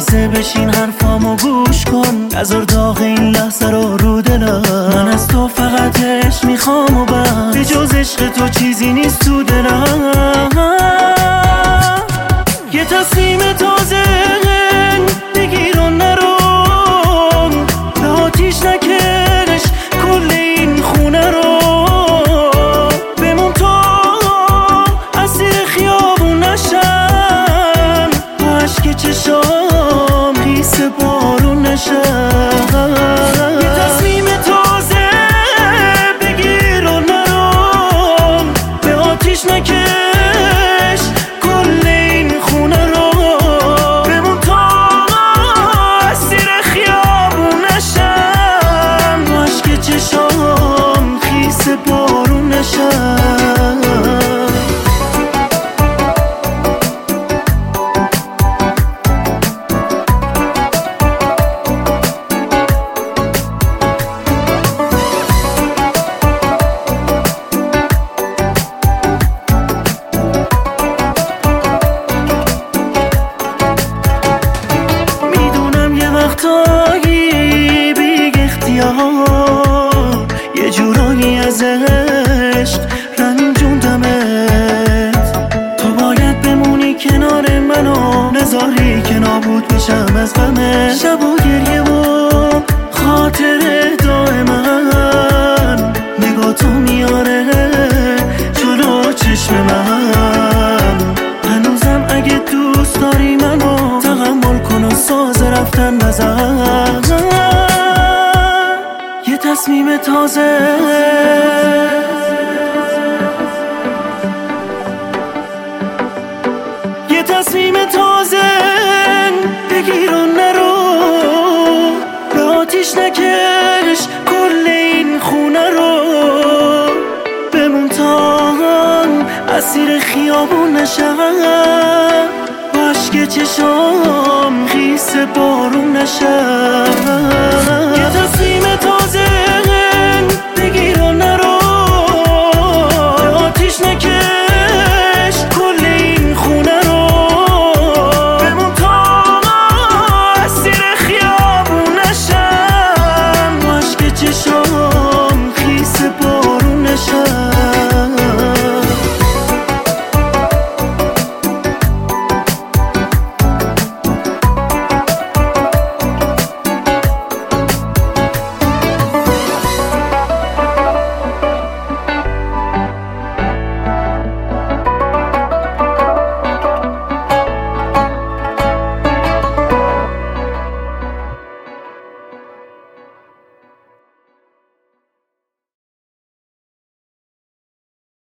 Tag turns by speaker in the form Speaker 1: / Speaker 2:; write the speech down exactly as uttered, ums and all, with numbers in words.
Speaker 1: لحظه بشین حرفامو گوش کن، نذار داغ این لحظه رو رو دلم. من از تو فقط عشق میخوام و بس، به جز عشق تو چیزی نیست تو دلم. یه تصمیم تازه بگیر و نرو، به آتیش نکش کل این خونه رو. بمون تو اسیر خیابون نشم، با عشق چشام خیس بارون نشم. یه تصمیم تازه بگیر و نرو، به آتیش نکش کل این خونه رو. بمون تو اسیر خیابون نشم، با عشق چشام خیس بارون نشم. وقتایی بیگ اختیار یه جورایی از عشق رنجوندمت. تو باید بمونی کنار منو، نذاری که نابود بشم از غمت. شب و گریه و خاطر دائما نگاه تو میاره جلو چشم من. هنوزم اگه دوست داری منو تحمل کن و ساز رفتن نزن. یه تصمیم تازه یه تصمیم تازه بگیر و نرو، به آتیش نکش کل این خونه رو. بمون تا اسیر خیابون نشم، با عشق چشام خیس بارون نشم.